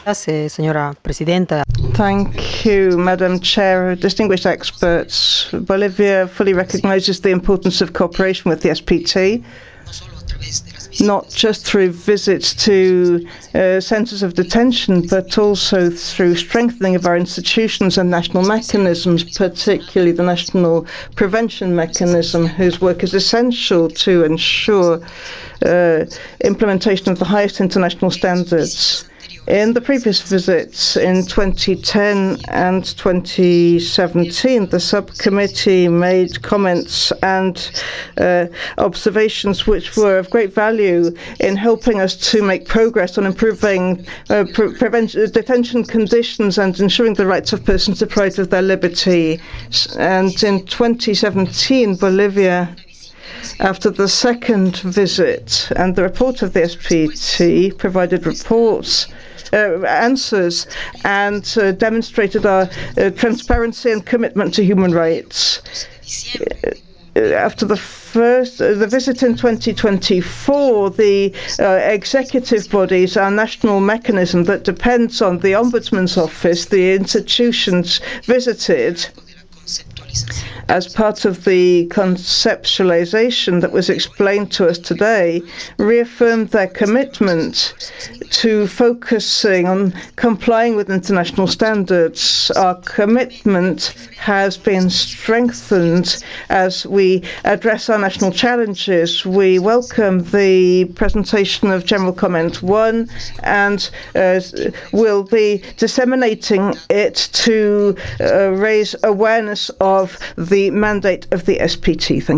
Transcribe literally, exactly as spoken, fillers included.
Gracias, señora presidenta. Thank you, Madam Chair. Distinguished experts, Bolivia fully recognises the importance of cooperation with the S P T, not just through visits to uh, centres of detention, but also through strengthening of our institutions and national mechanisms, particularly the National Prevention Mechanism, whose work is essential to ensure uh, implementation of the highest international standards. In the previous visits in twenty ten and twenty seventeen, the subcommittee made comments and uh, observations which were of great value in helping us to make progress on improving uh, pre prevention, detention conditions and ensuring the rights of persons deprived of their liberty. And in twenty seventeen, Bolivia, after the second visit and the report of the S P T, provided reports Uh, answers and uh, demonstrated our uh, transparency and commitment to human rights. Uh, after the first, uh, the visit in twenty twenty-four, the uh, executive bodies, our national mechanism that depends on the Ombudsman's office, the institutions visited, as part of the conceptualization that was explained to us today, reaffirmed their commitment to focusing on complying with international standards. Our commitment has been strengthened as we address our national challenges. We welcome the presentation of General Comment one and uh, will be disseminating it to uh, raise awareness of the mandate of the S P T. Thank